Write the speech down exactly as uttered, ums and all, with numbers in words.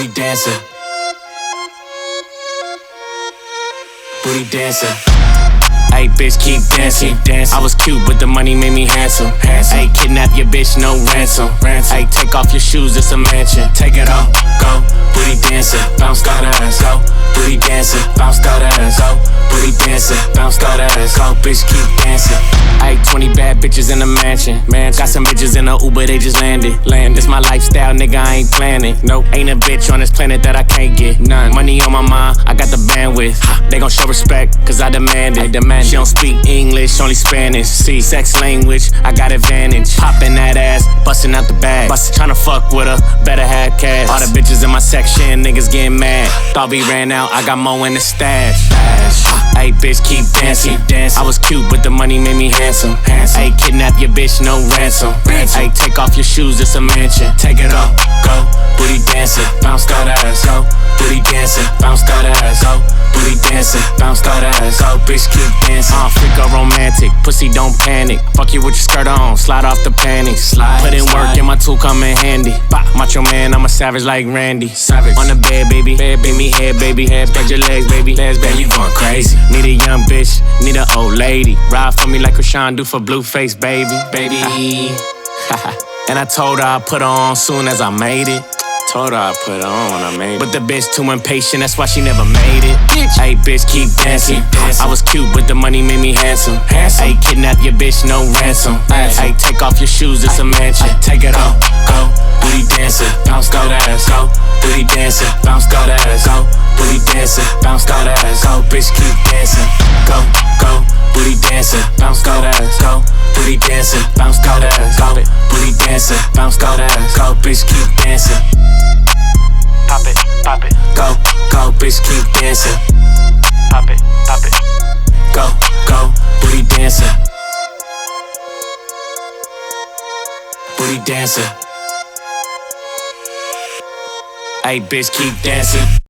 booty dancer, booty dancer. Ayy, bitch, keep dancing. I was cute, but the money made me handsome. Ayy, kidnap your bitch, no ransom. Ayy, take off your shoes, it's a mansion. Take it off, go, booty dancer, bounce that ass, go, booty dancer, bounce that ass, go, booty dancer, bounce that ass, go, bitch, keep dancing. Ayy, twenty bad bitches in a mansion. Man, got some bitches in a Uber, they just landed. Land, this my lifestyle, nigga, I ain't planning. Nope, ain't a bitch on this planet that I can't get. None. Money on my mind, I got the bandwidth. They gon' show respect, cause I demand it. I demand She don't speak English, only Spanish. See, sex language, I got advantage. Poppin' that ass, bustin' out the bag. Bust, tryna fuck with her, better have cash. All the bitches in my section, niggas getting mad. Thought we ran out, I got more in the stash. Ayy, bitch, keep dancing. I was cute, but the money made me handsome. Ayy, kidnap your bitch, no ransom. Ayy, take off your shoes, it's a mansion. Take it off, go, booty dancing, bounce that ass, go, booty dancing, bounce that ass, go, booty dancing, bounce that ass, go, bitch, keep dancing. Uh, freak or romantic, pussy don't panic. Fuck you with your skirt on, slide off the panties. Slide, Put in slide. work and my tool come in handy. Bah, macho man, I'm a savage like Randy. Savage. On the bed, baby, bed, baby, head, baby, head, spread your legs, baby, legs, baby, you going crazy. Need a young bitch, need an old lady. Ride for me like Krishan do for Blueface, baby, baby. And I told her I'd put her on soon as I made it. Told her I put her on when I made it. But the bitch too impatient, that's why she never made it. Ayy, bitch, keep dancing. I was cute, but the money made me handsome. Ayy, kidnap your bitch, no ransom. Ayy, take off your shoes, it's a mansion. Take it off, go, booty dancer, bounce that ass, go, booty dancer, bounce that ass, go, booty dancer, bounce that ass, go, bitch, keep dancing. Go, go, booty dancer, bounce that ass, go, booty dancer, bounce that ass, go, booty dancer, bounce that ass, go, bitch, keep dancing. Pop it, pop it, go, go, bitch, keep dancing. Pop it, pop it, go, go, booty dancer, booty dancer. Ayy, bitch, keep dancing.